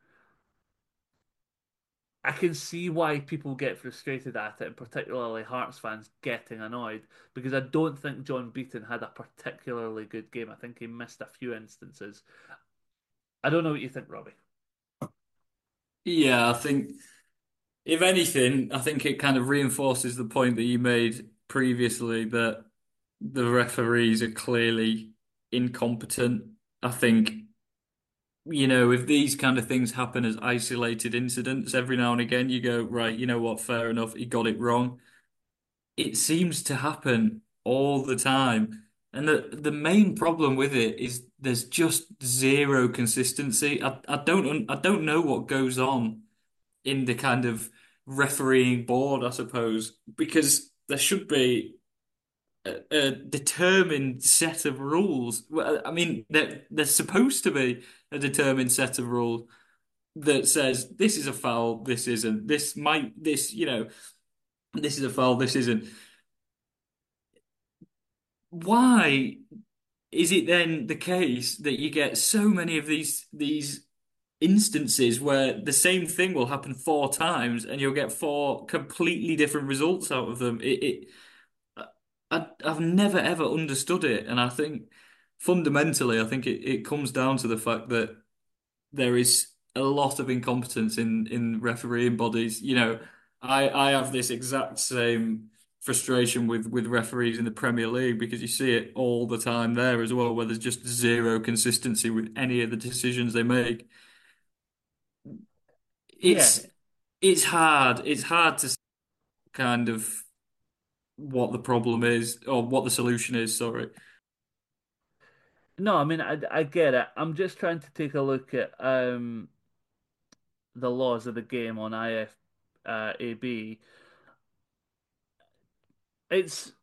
I can see why people get frustrated at it, and particularly Hearts fans getting annoyed, because I don't think John Beaton had a particularly good game. I think he missed a few instances. I don't know what you think, Robbie. Yeah, I think if anything, I think it kind of reinforces the point that you made previously that the referees are clearly incompetent. I think, you know, if these kind of things happen as isolated incidents every now and again, you go, right, you know what, fair enough, he got it wrong. It seems to happen all the time. And the the main problem with it is there's just zero consistency. I, I don't I don't know what goes on in the kind of refereeing board, I suppose, because there should be a, a determined set of rules. Well, I mean, there, there's supposed to be a determined set of rules that says this is a foul, this isn't. This might, this, you know, this is a foul, this isn't. Why is it then the case that you get so many of these these instances where the same thing will happen four times and you'll get four completely different results out of them? It, it I, I've never ever understood it, and I think fundamentally, I think it, it comes down to the fact that there is a lot of incompetence in in refereeing bodies. You know, I I have this exact same frustration with with referees in the Premier League because you see it all the time there as well, where there's just zero consistency with any of the decisions they make. Yeah, It's it's hard. It's hard to kind of what the problem is or what the solution is. Sorry. no, I mean I, I get it. I'm just trying to take a look at um the laws of the game on I F A B. It's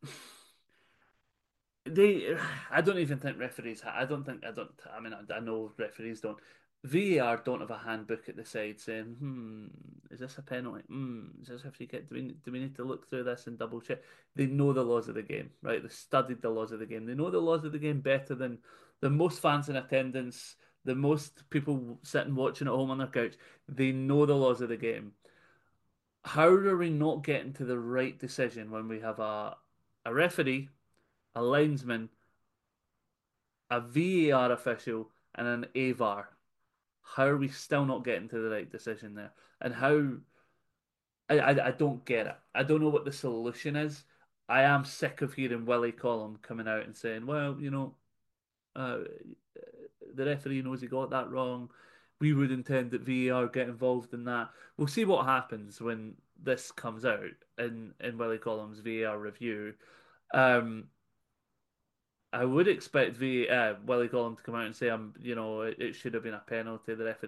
they. I don't even think referees. Ha I don't think. I don't. I mean, I, I know referees don't. V A R don't have a handbook at the side saying, "Hmm, is this a penalty? Hmm, is this a free kick? Do we do we need to look through this and double check?" They know the laws of the game, right? They studied the laws of the game. They know the laws of the game better than than most fans in attendance, the most people sitting watching at home on their couch. They know the laws of the game. How are we not getting to the right decision when we have a a referee, a linesman, a V A R official, and an A V A R? How are we still not getting to the right decision there? And how I, I, I don't get it. I don't know what the solution is. I am sick of hearing Willie Collum coming out and saying, well, you know, uh, the referee knows he got that wrong. We would intend that V A R get involved in that. We'll see what happens when this comes out in, in Willie Collum's V A R review. Um, I would expect V uh, Willie Collum to come out and say, um, you know, it, it should have been a penalty. The referee,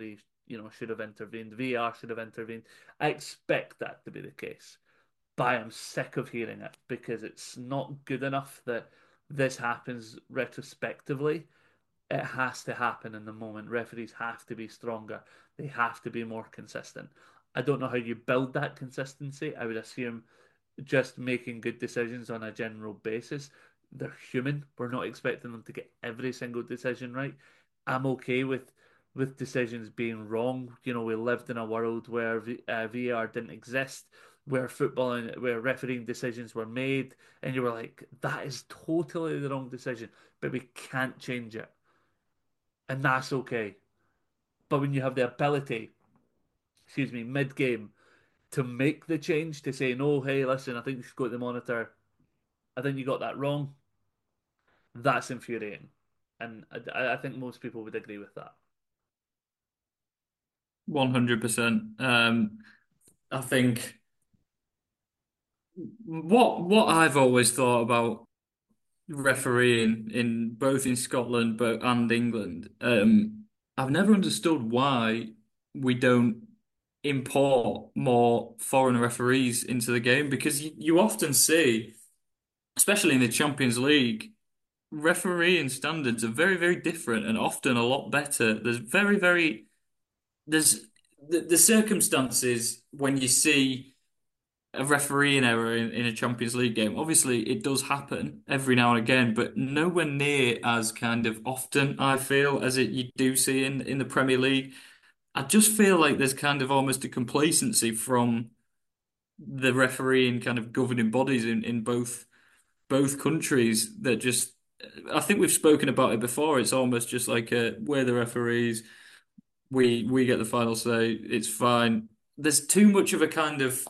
you know, should have intervened. V A R should have intervened. I expect that to be the case. But I am sick of hearing it because it's not good enough that this happens retrospectively. It has to happen in the moment. Referees have to be stronger. They have to be more consistent. I don't know how you build that consistency. I would assume just making good decisions on a general basis. They're human. We're not expecting them to get every single decision right. I'm okay with with decisions being wrong. You know, we lived in a world where v, uh, V A R didn't exist, where football and where refereeing decisions were made, and you were like, that is totally the wrong decision, but we can't change it, and that's okay. But when you have the ability, excuse me, mid game to make the change to say, no, hey, listen, I think you should go to the monitor. I think you got that wrong. That's infuriating. And I, I think most people would agree with that. one hundred percent. Um, I think what what I've always thought about refereeing in both in Scotland but and England, um, I've never understood why we don't import more foreign referees into the game because you, you often see, especially in the Champions League, refereeing standards are very, very different and often a lot better. There's very, very there's the, the circumstances when you see a refereeing error in, in a Champions League game. Obviously, it does happen every now and again, but nowhere near as kind of often, I feel, as it you do see in in the Premier League. I just feel like there's kind of almost a complacency from the refereeing kind of governing bodies in, in both both countries that just I think we've spoken about it before. It's almost just like a, we're the referees, we we get the final say, it's fine. There's too much of a kind of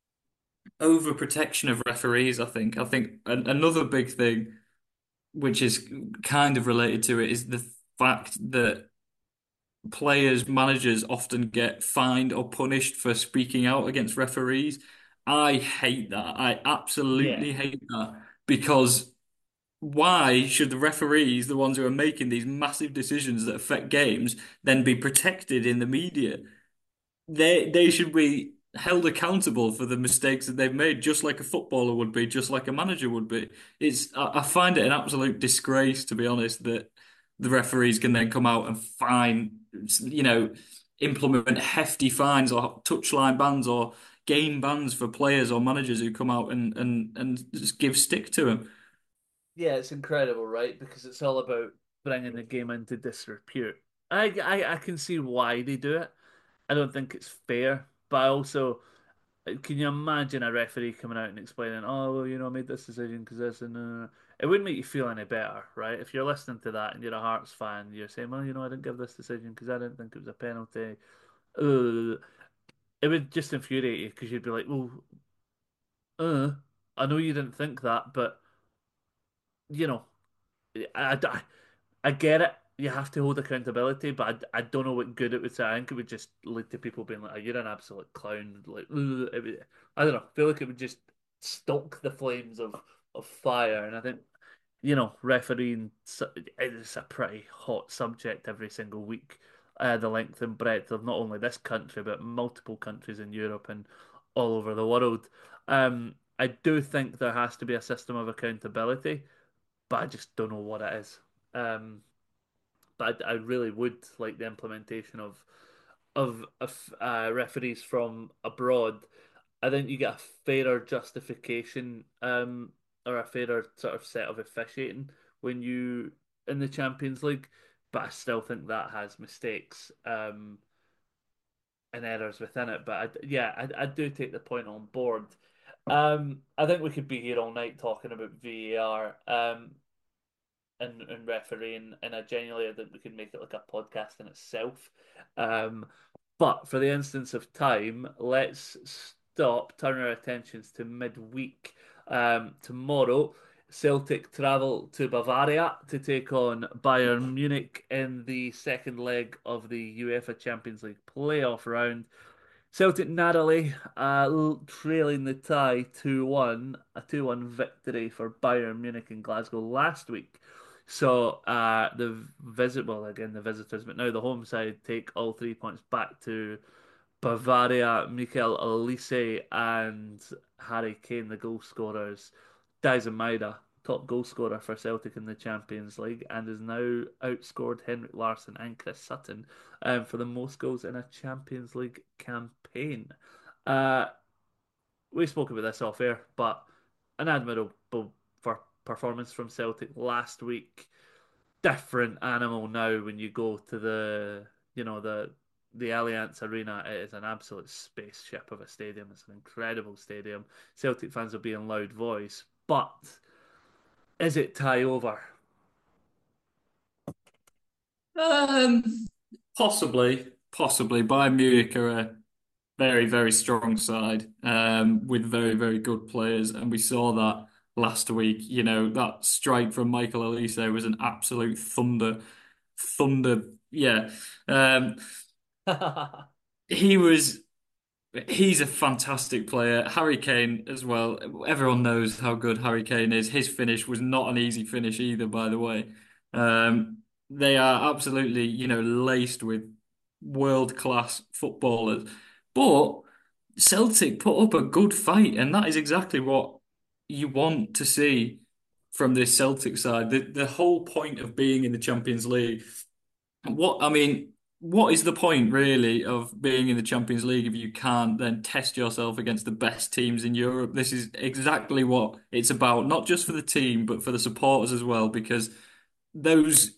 overprotection of referees, I think. I think an, another big thing, which is kind of related to it, is the fact that players, managers often get fined or punished for speaking out against referees. I hate that. I Yeah. absolutely hate that because why should the referees, the ones who are making these massive decisions that affect games, then be protected in the media? They they should be held accountable for the mistakes that they've made, just like a footballer would be, just like a manager would be. It's I, I find it an absolute disgrace, to be honest, that the referees can then come out and fine, you know, implement hefty fines or touchline bans or game bans for players or managers who come out and and and just give stick to them. Yeah, it's incredible, right? Because it's all about bringing the game into disrepute. I, I, I can see why they do it. I don't think it's fair, but I also can you imagine a referee coming out and explaining, "Oh, well, you know, I made this decision because this and uh, it wouldn't make you feel any better, right? If you're listening to that and you're a Hearts fan, you're saying, "Well, you know, I didn't give this decision because I didn't think it was a penalty." Ugh. It would just infuriate you because you'd be like, "Well, uh, I know you didn't think that, but you know, I, I, I get it. You have to hold accountability, but I, I don't know what good it would say. I think it would just lead to people being like, oh, "You're an absolute clown." Like, ugh, it would, I don't know. I feel like it would just stoke the flames of of fire. And I think you know, refereeing is a pretty hot subject every single week. Uh, the length and breadth of not only this country but multiple countries in Europe and all over the world. Um, I do think there has to be a system of accountability, but I just don't know what it is. Um, but I, I really would like the implementation of of, of uh, referees from abroad. I think you get a fairer justification um, or a fairer sort of set of officiating when you in the Champions League, but I still think that has mistakes um, and errors within it. But I, yeah, I, I do take the point on board. Um, I think we could be here all night talking about V A R. Um, and, and refereeing, and I genuinely think we could make it like a podcast in itself. Um, but for the instance of time, let's stop, turn our attentions to midweek. Um, tomorrow, Celtic travel to Bavaria to take on Bayern Munich in the second leg of the UEFA Champions League playoff round. Celtic narrowly uh, trailing the tie two one, a two one victory for Bayern Munich in Glasgow last week. So uh, the visit, well, again the visitors, but now the home side take all three points back to Bavaria, Mikel Olise, and Harry Kane, the goal scorers. Daizen Maeda, top goal scorer for Celtic in the Champions League, and has now outscored Henrik Larsson and Chris Sutton um, for the most goals in a Champions League campaign. Uh, we spoke about this off air, but an admirable for performance from Celtic last week. Different animal now when you go to the you know the the Allianz Arena. It is an absolute spaceship of a stadium. It's an incredible stadium. Celtic fans will be in loud voice, but is it tie over? Um, Possibly, possibly. Bayern Munich are a very, very strong side um, with very, very good players, and we saw that last week. You know, that strike from Michael Olise was an absolute thunder, thunder. Yeah, um, he was. He's a fantastic player. Harry Kane as well. Everyone knows how good Harry Kane is. His finish was not an easy finish either, by the way. Um, they are absolutely, you know, laced with world-class footballers. But Celtic put up a good fight, and that is exactly what you want to see from this Celtic side. The the whole point of being in the Champions League, what I mean, what is the point really of being in the Champions League if you can't then test yourself against the best teams in Europe? This is exactly what it's about, not just for the team, but for the supporters as well, because those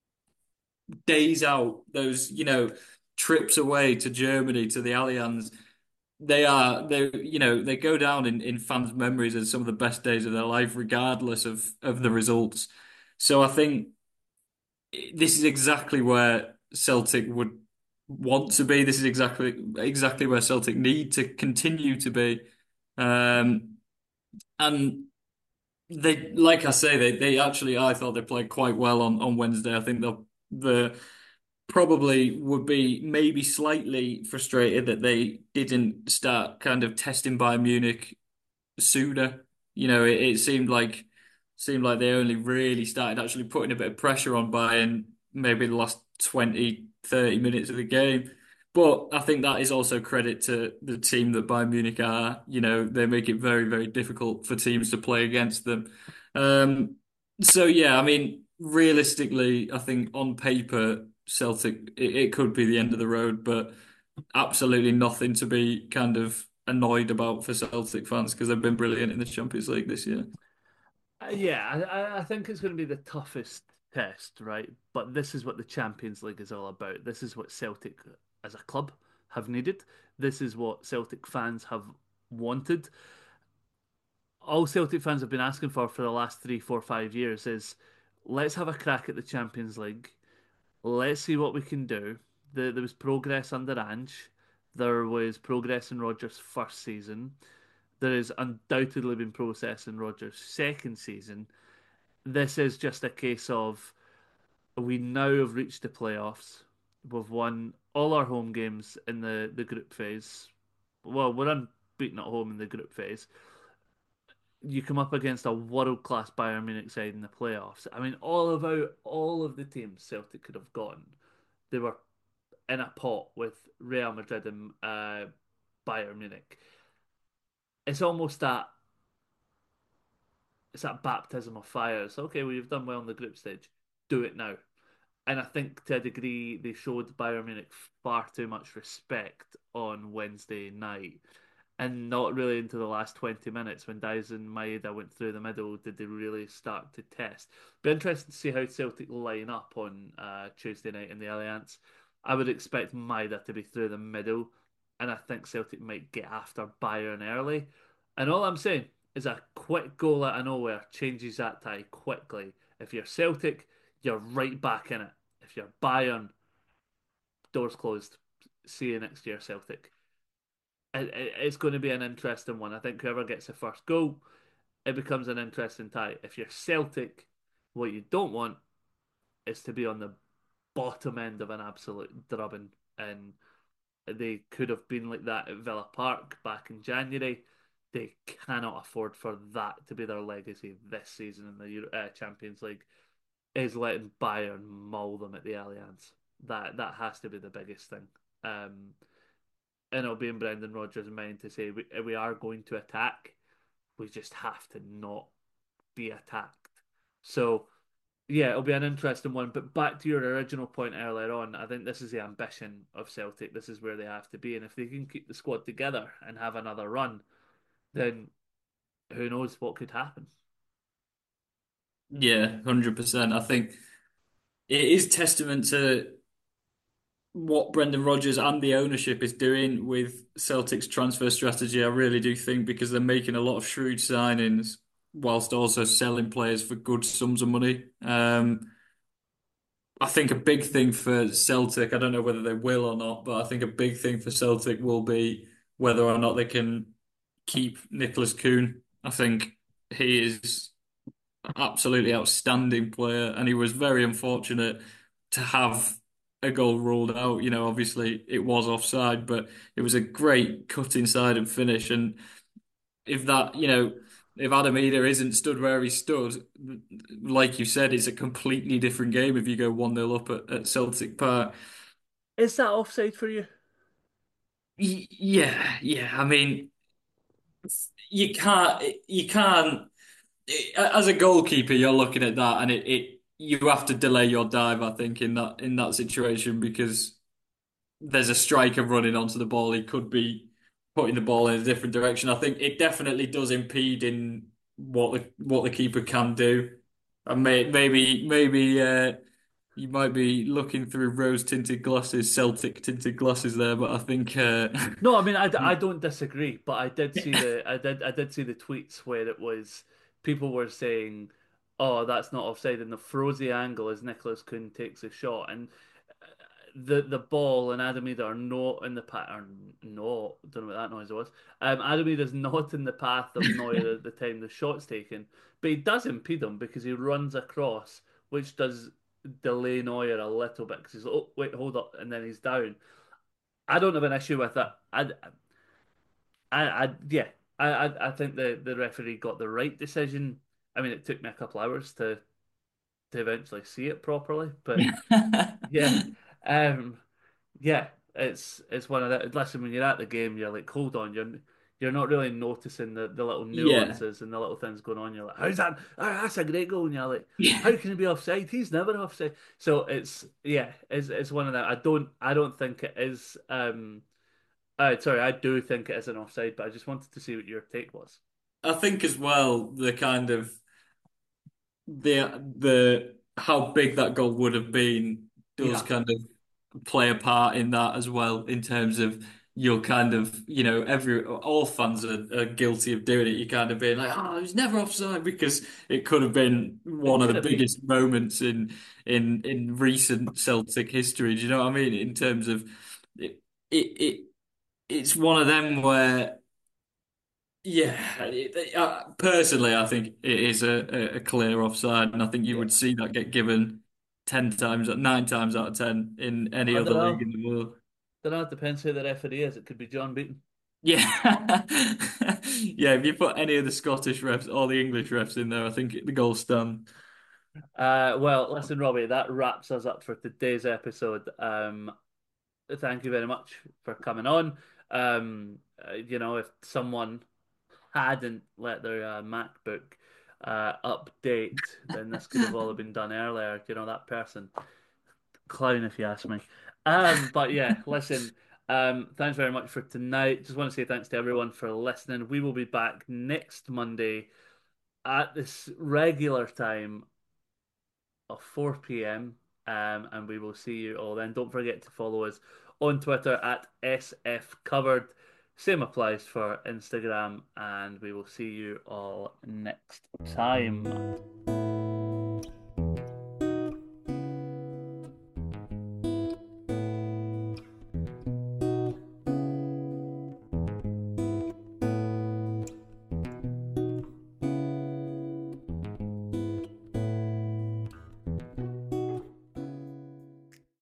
days out, those, you know, trips away to Germany, to the Allianz, they are they you know they go down in, in fans' memories as some of the best days of their life, regardless of of the results. So I think this is exactly where Celtic would want to be. This is exactly exactly where Celtic need to continue to be. Um, and they, like I say, they they actually I thought they played quite well on on Wednesday. I think they'll the probably would be maybe slightly frustrated that they didn't start kind of testing Bayern Munich sooner. You know, it, it seemed like seemed like they only really started actually putting a bit of pressure on Bayern maybe the last twenty, thirty minutes of the game. But I think that is also credit to the team that Bayern Munich are. You know, they make it very, very difficult for teams to play against them. Um, so yeah, I mean, realistically, I think on paper, Celtic it, it could be the end of the road, but absolutely nothing to be kind of annoyed about for Celtic fans because they've been brilliant in the Champions League this year. Uh, yeah, I, I think it's going to be the toughest test, right? But this is what the Champions League is all about. This is what Celtic as a club have needed. This is what Celtic fans have wanted. All Celtic fans have been asking for for the last three, four, five years is let's have a crack at the Champions League. Let's see what we can do. The, there was progress under Ange. There was progress in Rodgers' first season. There has undoubtedly been progress in Rodgers' second season. This is just a case of we now have reached the playoffs. We've won all our home games in the, the group phase. Well, we're unbeaten at home in the group phase. You come up against a world class Bayern Munich side in the playoffs. I mean, all of our, all of the teams Celtic could have gotten, they were in a pot with Real Madrid and uh, Bayern Munich. It's almost that it's that baptism of fire. It's okay, well, you've done well in the group stage. Do it now. And I think to a degree they showed Bayern Munich far too much respect on Wednesday night. And not really into the last twenty minutes when Daizen Maeda went through the middle did they really start to test. Be interesting to see how Celtic line up on uh, Tuesday night in the Allianz. I would expect Maeda to be through the middle, and I think Celtic might get after Bayern early. And all I'm saying is a quick goal out of nowhere changes that tie quickly. If you're Celtic, you're right back in it. If you're Bayern, doors closed. See you next year, Celtic. It, it, it's going to be an interesting one. I think whoever gets the first goal, it becomes an interesting tie. If you're Celtic, what you don't want is to be on the bottom end of an absolute drubbing. And they could have been like that at Villa Park back in January. They cannot afford for that to be their legacy this season in the Euro- uh, Champions League. is letting Bayern maul them at the Allianz. That that has to be the biggest thing. Um, and it'll be in Brendan Rodgers' mind to say we, we are going to attack. We just have to not be attacked. So yeah, it'll be an interesting one. But back to your original point earlier on, I think this is the ambition of Celtic. This is where they have to be, and if they can keep the squad together and have another run, then who knows what could happen. Yeah, one hundred percent. I think it is testament to what Brendan Rodgers and the ownership is doing with Celtic's transfer strategy. I really do think because they're making a lot of shrewd signings whilst also selling players for good sums of money. Um, I think a big thing for Celtic, I don't know whether they will or not, but I think a big thing for Celtic will be whether or not they can keep Nicholas Kuhn. I think he is absolutely outstanding player, and he was very unfortunate to have a goal ruled out. You know, obviously it was offside, but it was a great cut inside and finish. And if that, you know, if Adam Eder isn't stood where he stood, like you said, it's a completely different game if you go one nil up at, at Celtic Park. Is that offside for you? Y- Yeah, yeah. I mean, you can't, you can't. As a goalkeeper, you're looking at that, and it, it you have to delay your dive. I think in that in that situation because there's a striker running onto the ball. He could be putting the ball in a different direction. I think it definitely does impede in what the what the keeper can do. And may, maybe maybe uh, you might be looking through rose tinted glasses, Celtic tinted glasses there, but I think uh, No, I mean I, I don't disagree, but I did see the I did I did see the tweets where it was people were saying, "Oh, that's not offside," and the froze the angle as Nicholas Kuhn takes a shot, and uh, the the ball and Adamida are not in the pattern. No, don't know what that noise was. Um, Adamida's not in the path of Neuer at the time the shot's taken, but he does impede him because he runs across, which does delay Neuer a little bit because he's like, oh wait, hold up, and then he's down. I don't have an issue with that. I, I, I yeah, I, I, I think the the referee got the right decision. I mean, it took me a couple hours to to eventually see it properly, but yeah, um, yeah, it's it's one of the. Listen, when you're at the game, you're like, hold on, you're you're not really noticing the, the little yeah. nuances and the little things going on. You're like, how's that? Ah, that's a great goal, and you're like, how can he be offside? He's never offside. So it's yeah, it's it's one of them. I don't I don't think it is. Um, uh, sorry, I do think it is an offside, but I just wanted to see what your take was. I think as well the kind of the the how big that goal would have been does Yeah, kind of play a part in that as well in terms of you're kind of you know every all fans are, are guilty of doing it. You kind of being like, oh, it was never offside because it could have been it one of could the have been. biggest moments in in in recent Celtic history. Do you know what I mean? In terms of it, it, it it's one of them where. Yeah, it- uh, personally, I think it is a, a a clear offside, and I think you Yeah, would see that get given ten times, nine times out of ten in any I other don't league know. in the world. Don't know. It depends who the referee is. It could be John Beaton. Yeah, yeah. If you put any of the Scottish refs or the English refs in there, I think the goal stand. Uh, well, listen, Robbie, that wraps us up for today's episode. Um, thank you very much for coming on. Um, uh, you know, if someone hadn't let their uh, MacBook uh, update, then this could have all been done earlier. You know, that person, clown, if you ask me. Um, but yeah, listen. Um, thanks very much for tonight. Just want to say thanks to everyone for listening. We will be back next Monday at this regular time of four p m. Um, and we will see you all then. Don't forget to follow us on Twitter at S F Covered. Same applies for Instagram, and we will see you all next time.